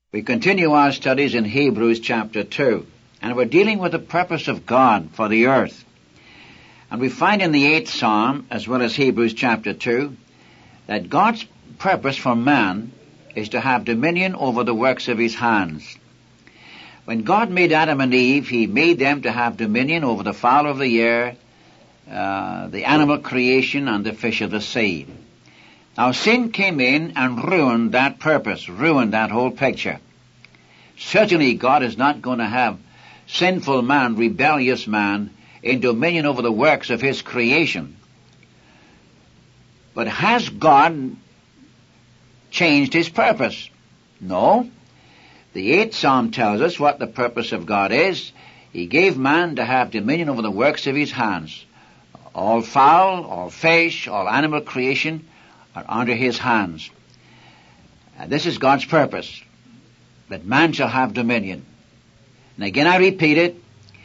We continue our studies in Hebrews chapter 2, and we're dealing with the purpose of God for the earth. And we find in the 8th Psalm, as well as Hebrews chapter 2, that God's purpose for man is to have dominion over the works of his hands. When God made Adam and Eve, he made them to have dominion over the fowl of the air, the animal creation, and the fish of the sea. Now sin came in and ruined that purpose, ruined that whole picture. Certainly God is not going to have sinful man, rebellious man, in dominion over the works of his creation. But has God changed his purpose? No. The 8th Psalm tells us what the purpose of God is. He gave man to have dominion over the works of his hands. All fowl, all fish, all animal creation are under his hands. And this is God's purpose, that man shall have dominion. And again I repeat it,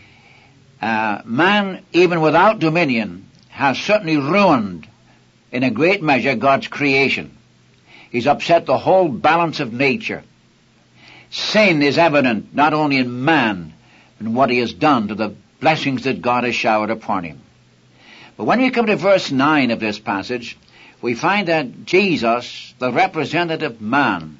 man, even without dominion, has certainly ruined, in a great measure, God's creation. He's upset the whole balance of nature. Sin is evident not only in man, but in what he has done to the blessings that God has showered upon him. But when we come to verse 9 of this passage, we find that Jesus, the representative man,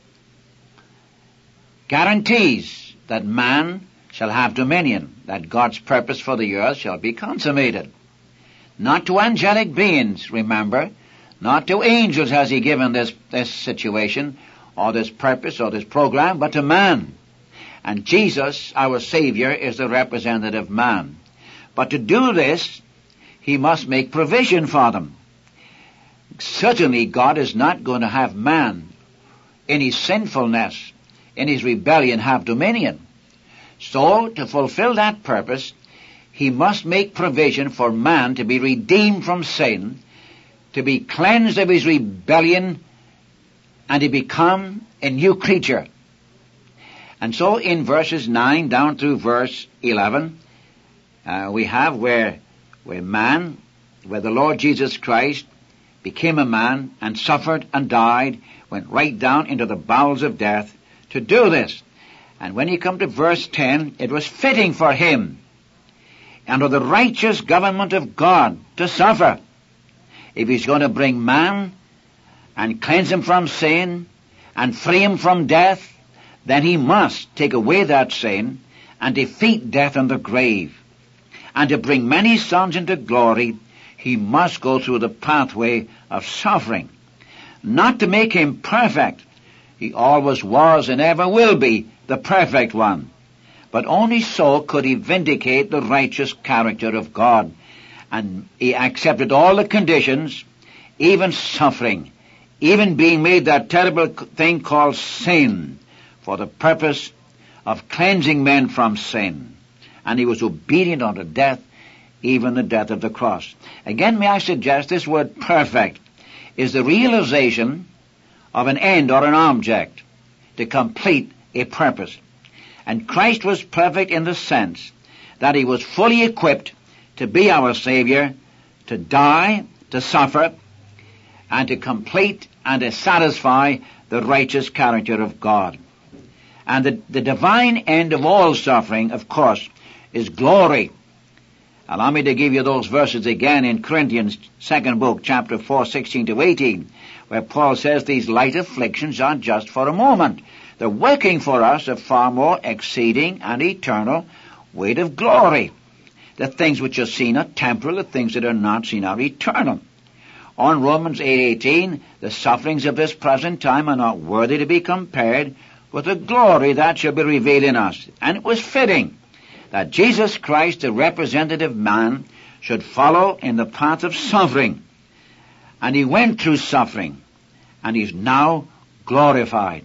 guarantees that man shall have dominion, that God's purpose for the earth shall be consummated. Not to angelic beings, remember, not to angels has he given this situation, or this purpose, or this program, but to man. And Jesus, our Savior, is the representative man. But to do this, he must make provision for them. Certainly God is not going to have man, in his sinfulness, in his rebellion, have dominion. So, to fulfill that purpose, he must make provision for man to be redeemed from sin, to be cleansed of his rebellion, and to become a new creature. And so in verses 9 down through verse 11, we have where the Lord Jesus Christ became a man and suffered and died, went right down into the bowels of death to do this. And when you come to verse 10, it was fitting for him, under the righteous government of God, to suffer. If he's going to bring man and cleanse him from sin and free him from death, then he must take away that sin and defeat death and the grave. And to bring many sons into glory, he must go through the pathway of suffering. Not to make him perfect. He always was and ever will be the perfect one. But only so could he vindicate the righteous character of God. And he accepted all the conditions, even suffering, even being made that terrible thing called sin, for the purpose of cleansing men from sin. And he was obedient unto death, even the death of the cross. Again, may I suggest this word perfect is the realization of an end or an object to complete a purpose. And Christ was perfect in the sense that he was fully equipped to be our Savior, to die, to suffer, and to complete and to satisfy the righteous character of God. And the divine end of all suffering, of course, is glory. Allow me to give you those verses again in Corinthians 2nd book, chapter 4, 16 to 18, where Paul says these light afflictions are just for a moment. They're working for us a far more exceeding and eternal weight of glory. The things which are seen are temporal, the things that are not seen are eternal. On Romans 8:18, the sufferings of this present time are not worthy to be compared with the glory that shall be revealed in us. And it was fitting that Jesus Christ, the representative man, should follow in the path of suffering. And he went through suffering, and he's now glorified.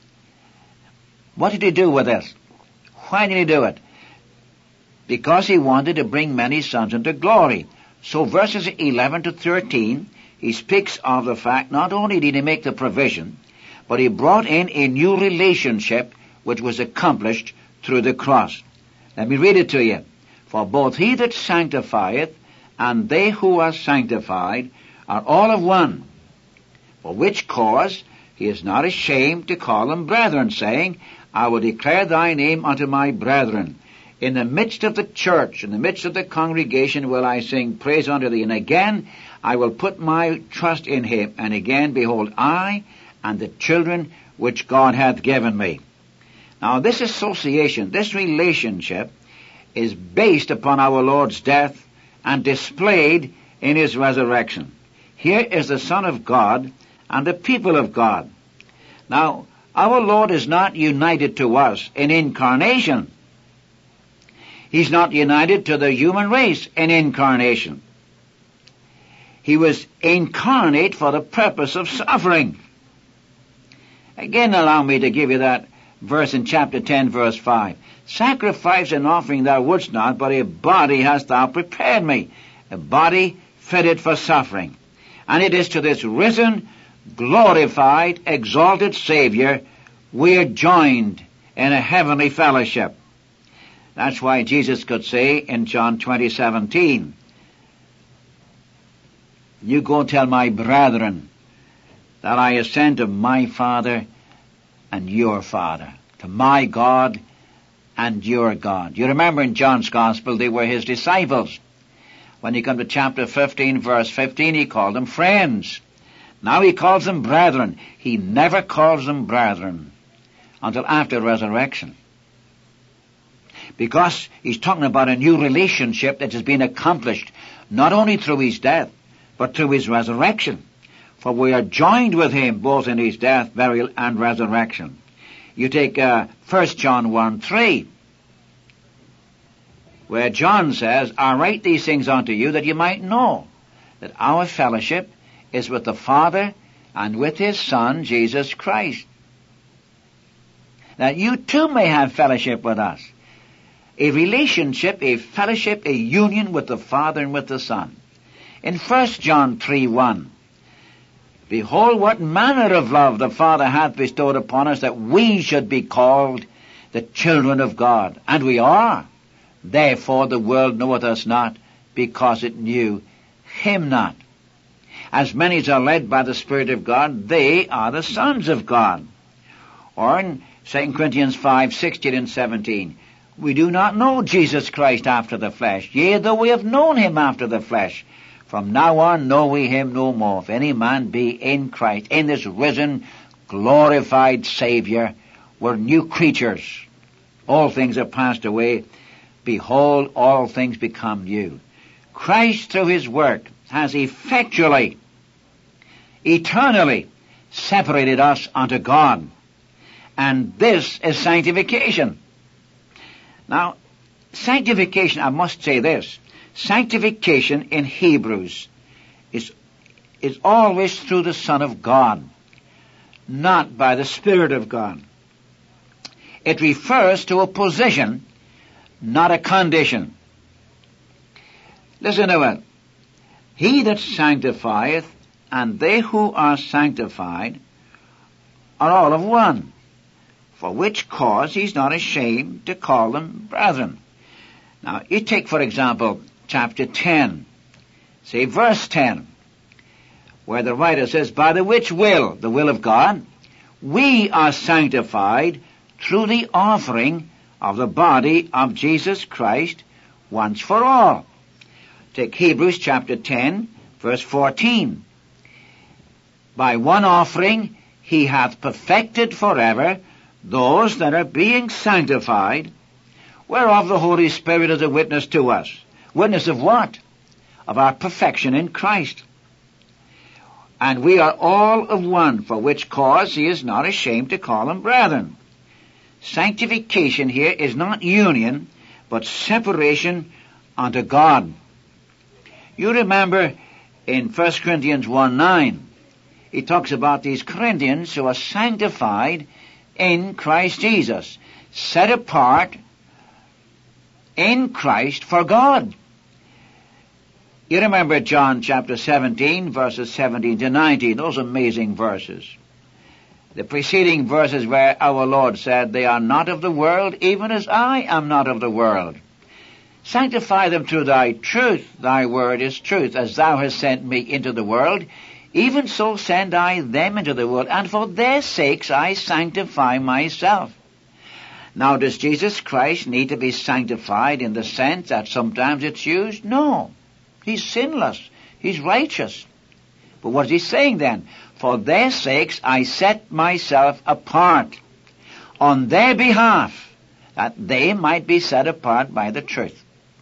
What did he do with this? Why did he do it? Because he wanted to bring many sons into glory. So verses 11 to 13, he speaks of the fact not only did he make the provision, but he brought in a new relationship which was accomplished through the cross. Let me read it to you. For both he that sanctifieth and they who are sanctified are all of one, for which cause he he is not ashamed to call them brethren, saying, I will declare thy name unto my brethren. In the midst of the church, in the midst of the congregation, will I sing praise unto thee. And again, I will put my trust in him. And again, behold, I and the children which God hath given me. Now, this association, this relationship, is based upon our Lord's death and displayed in his resurrection. Here is the Son of God and the people of God. Now, our Lord is not united to us in incarnation. He's not united to the human race in incarnation. He was incarnate for the purpose of suffering. Again, allow me to give you that verse in chapter 10, verse 5. Sacrifice and offering thou wouldst not, but a body hast thou prepared me, a body fitted for suffering. And it is to this risen, glorified, exalted Savior we are joined in a heavenly fellowship. That's why Jesus could say in John 20:17, you go and tell my brethren that I ascend to my Father and your Father, to my God and your God. You remember in John's Gospel they were his disciples. When you come to chapter 15, verse 15, he called them friends. Now he calls them brethren. He never calls them brethren until after resurrection. Because he's talking about a new relationship that has been accomplished not only through his death, but through his resurrection. For we are joined with him both in his death, burial, and resurrection. You take 1 John 1:3, where John says, I write these things unto you that you might know that our fellowship is with the Father and with his Son, Jesus Christ. That you too may have fellowship with us. A relationship, a fellowship, a union with the Father and with the Son. In 1 John 3:1, behold what manner of love the Father hath bestowed upon us, that we should be called the children of God. And we are. Therefore the world knoweth us not, because it knew him not. As many as are led by the Spirit of God, they are the sons of God. Or in 2 Corinthians 5:16 and 17, we do not know Jesus Christ after the flesh. Yea, though we have known him after the flesh, from now on know we him no more. If any man be in Christ, in this risen, glorified Savior, we're new creatures. All things are passed away. Behold, all things become new. Christ, through his work, has effectually, eternally separated us unto God. And this is sanctification. Now, sanctification, I must say this, sanctification in Hebrews is always through the Son of God, not by the Spirit of God. It refers to a position, not a condition. Listen to it. He that sanctifieth and they who are sanctified are all of one, for which cause he's not ashamed to call them brethren. Now, you take, for example, chapter 10, say verse 10, where the writer says, by the which will, the will of God, we are sanctified through the offering of the body of Jesus Christ once for all. Take Hebrews chapter 10, verse 14. By one offering he hath perfected forever those that are being sanctified, whereof the Holy Spirit is a witness to us. Witness of what? Of our perfection in Christ. And we are all of one, for which cause he is not ashamed to call them brethren. Sanctification here is not union, but separation unto God. You remember in 1 Corinthians 1:9, he talks about these Corinthians who are sanctified in Christ Jesus, set apart in Christ for God. You remember John chapter 17, verses 17 to 19, those amazing verses. The preceding verses where our Lord said, they are not of the world, even as I am not of the world. Sanctify them through thy truth. Thy word is truth. As thou hast sent me into the world, even so send I them into the world, and for their sakes I sanctify myself. Now, does Jesus Christ need to be sanctified in the sense that sometimes it's used? No. He's sinless. He's righteous. But what is he saying then? For their sakes I set myself apart on their behalf, that they might be set apart by the truth.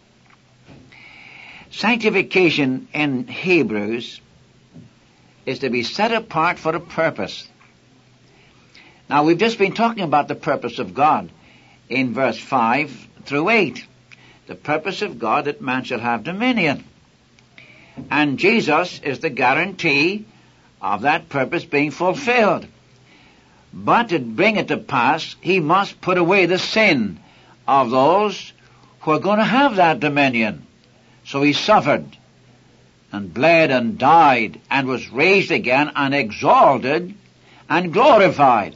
Sanctification in Hebrews is to be set apart for a purpose. Now, we've just been talking about the purpose of God in verse 5 through 8. The purpose of God that man shall have dominion. And Jesus is the guarantee of that purpose being fulfilled. But to bring it to pass, he must put away the sin of those who are going to have that dominion. So he suffered and bled and died and was raised again and exalted and glorified.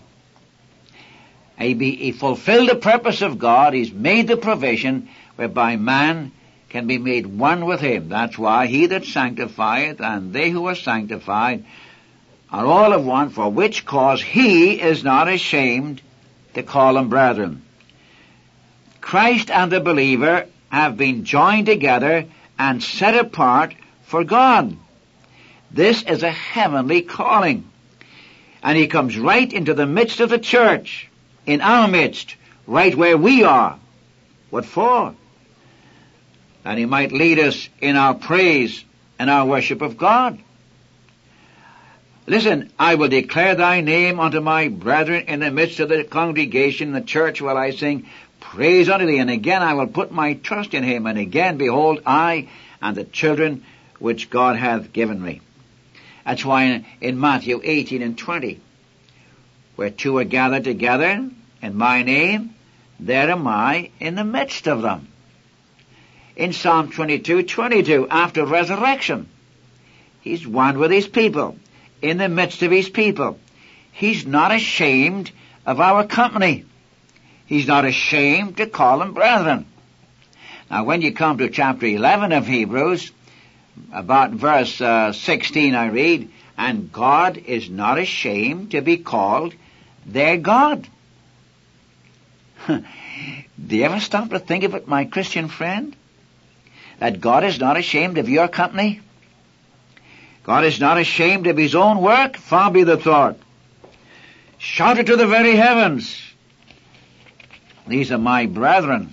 He fulfilled the purpose of God. He's made the provision whereby man can be made one with him. That's why he that sanctifieth and they who are sanctified are all of one, for which cause he is not ashamed to call them brethren. Christ and the believer have been joined together and set apart for God. This is a heavenly calling. And he comes right into the midst of the church, in our midst, right where we are. What for? That he might lead us in our praise and our worship of God. Listen, I will declare thy name unto my brethren in the midst of the congregation, the church, while I sing praise unto thee. And again I will put my trust in him. And again, behold, I and the children which God hath given me. That's why in Matthew 18 and 20, where two are gathered together in my name, there am I in the midst of them. In Psalm 22:22, after resurrection, he's one with his people, in the midst of his people. He's not ashamed of our company. He's not ashamed to call them brethren. Now, when you come to chapter 11 of Hebrews, about verse 16 I read, and God is not ashamed to be called their God. Do you ever stop to think of it, my Christian friend? That God is not ashamed of your company? God is not ashamed of his own work? Far be the thought. Shout it to the very heavens. These are my brethren.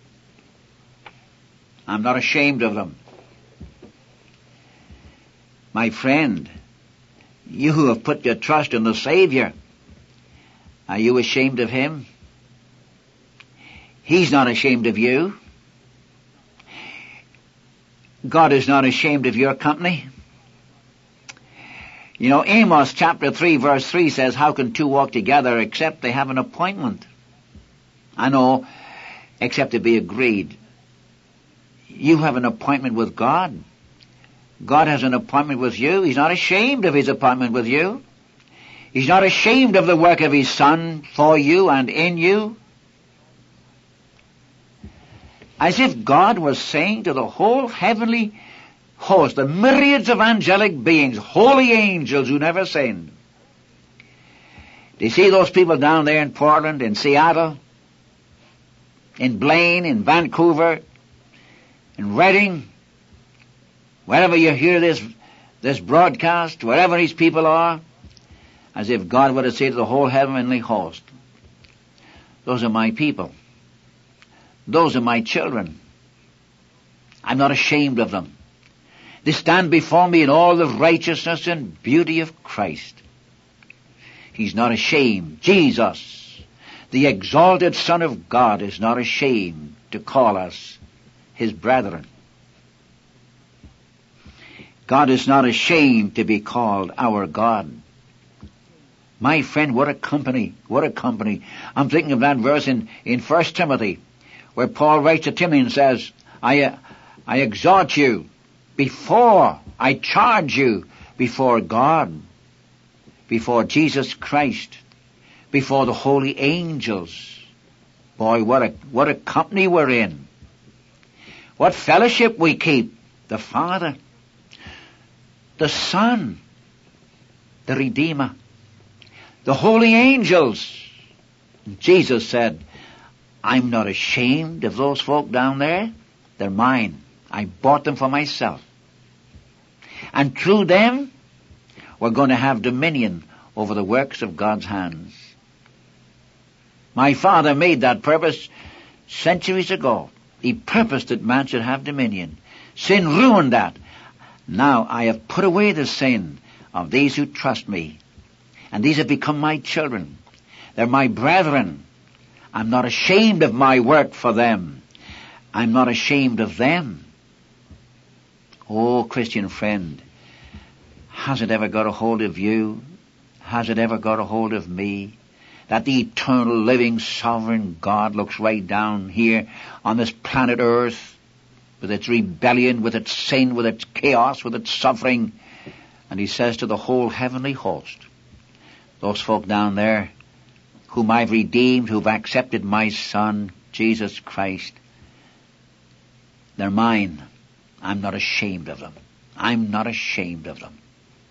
I'm not ashamed of them. My friend, you who have put your trust in the Savior, are you ashamed of him? He's not ashamed of you. God is not ashamed of your company. You know, Amos chapter 3 verse 3 says, how can two walk together except they have an appointment? I know, except to be agreed. You have an appointment with God. God has an appointment with you. He's not ashamed of his appointment with you. He's not ashamed of the work of his Son for you and in you. As if God was saying to the whole heavenly host, the myriads of angelic beings, holy angels who never sinned. Do you see those people down there in Portland, in Seattle, in Blaine, in Vancouver, in Reading, wherever you hear this broadcast, wherever these people are, as if God were to say to the whole heavenly host, those are my people. Those are my children. I'm not ashamed of them. They stand before me in all the righteousness and beauty of Christ. He's not ashamed. Jesus, the exalted Son of God, is not ashamed to call us his brethren. God is not ashamed to be called our God. My friend, what a company, what a company. I'm thinking of that verse in 1 Timothy, where Paul writes to Timothy and says, I exhort you before, I charge you before God, before Jesus Christ, before the holy angels. Boy, what a company we're in. What fellowship we keep. The Father, the Son, the Redeemer. The holy angels. Jesus said, I'm not ashamed of those folk down there. They're mine. I bought them for myself. And through them, we're going to have dominion over the works of God's hands. My Father made that purpose centuries ago. He purposed that man should have dominion. Sin ruined that. Now I have put away the sin of these who trust me. And these have become my children. They're my brethren. I'm not ashamed of my work for them. I'm not ashamed of them. Oh, Christian friend, has it ever got a hold of you? Has it ever got a hold of me? That the eternal, living, sovereign God looks right down here on this planet Earth with its rebellion, with its sin, with its chaos, with its suffering, and he says to the whole heavenly host, those folk down there whom I've redeemed, who've accepted my Son, Jesus Christ, they're mine. I'm not ashamed of them. I'm not ashamed of them.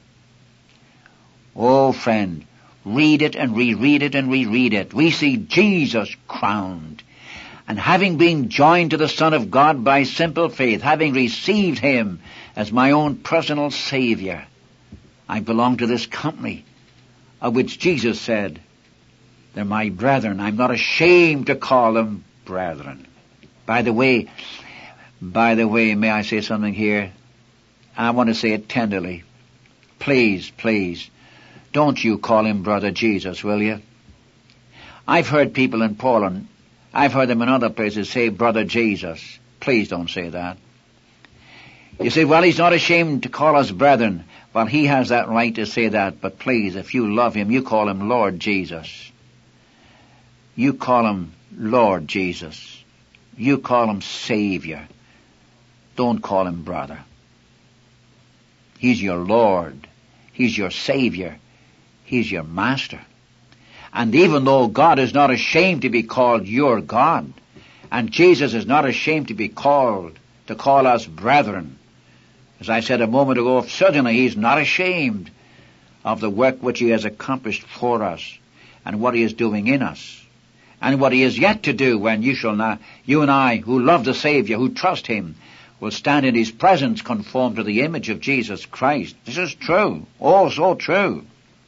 Oh, friend, read it and reread it and reread it. We see Jesus crowned. And having been joined to the Son of God by simple faith, having received him as my own personal Savior, I belong to this company of which Jesus said, they're my brethren. I'm not ashamed to call them brethren. By the way, may I say something here? I want to say it tenderly. Please, don't you call him Brother Jesus, will you? I've heard people in Poland, I've heard them in other places say Brother Jesus. Please don't say that. You say, well, he's not ashamed to call us brethren. Well, he has that right to say that, but please, if you love him, you call him Lord Jesus. You call him Lord Jesus. You call him Savior. Don't call him brother. He's your Lord. He's your Savior. He's your Master. And even though God is not ashamed to be called your God, and Jesus is not ashamed to be called, to call us brethren, as I said a moment ago, certainly he's not ashamed of the work which he has accomplished for us, and what he is doing in us, and what he is yet to do when you and I, who love the Savior, who trust him, will stand in his presence conformed to the image of Jesus Christ. This is true. Oh, so true.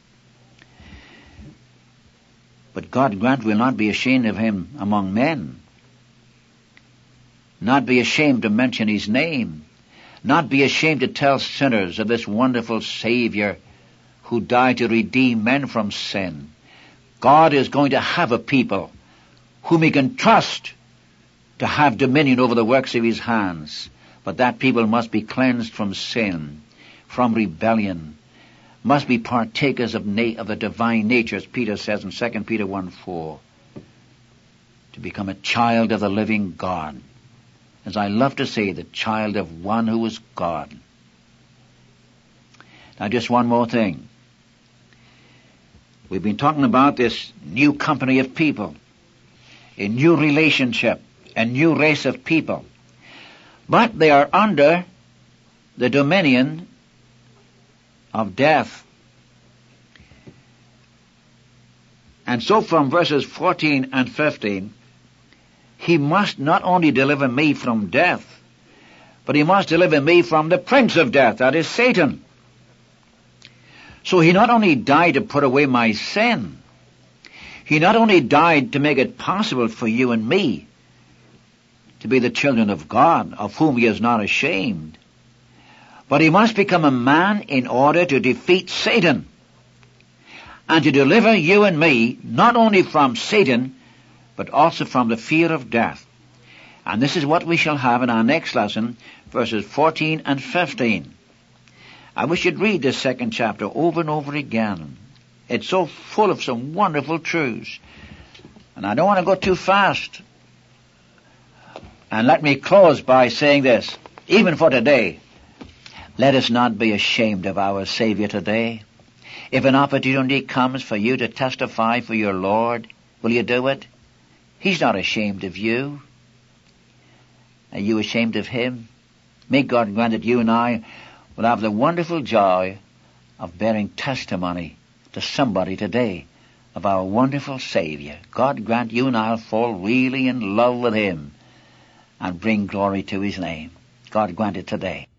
But God grant we'll not be ashamed of him among men. Not be ashamed to mention his name. Not be ashamed to tell sinners of this wonderful Savior who died to redeem men from sin. God is going to have a people whom he can trust to have dominion over the works of his hands. But that people must be cleansed from sin, from rebellion, must be partakers of the divine nature, as Peter says in 2 Peter 1:4, to become a child of the living God. As I love to say, the child of one who is God. Now just one more thing. We've been talking about this new company of people, a new relationship, a new race of people. But they are under the dominion of death. And so from verses 14 and 15, he must not only deliver me from death, but he must deliver me from the prince of death, that is Satan. So he not only died to put away my sin, he not only died to make it possible for you and me to be the children of God, of whom he is not ashamed, but he must become a man in order to defeat Satan and to deliver you and me not only from Satan, but also from the fear of death. And this is what we shall have in our next lesson, verses 14 and 15. I wish you'd read this second chapter over and over again. It's so full of some wonderful truths. And I don't want to go too fast. And let me close by saying this. Even for today, let us not be ashamed of our Savior today. If an opportunity comes for you to testify for your Lord, will you do it? He's not ashamed of you. Are you ashamed of him? May God grant that you and I will have the wonderful joy of bearing testimony to somebody today of our wonderful Savior. God grant you and I'll fall really in love with Him and bring glory to His name. God grant it today.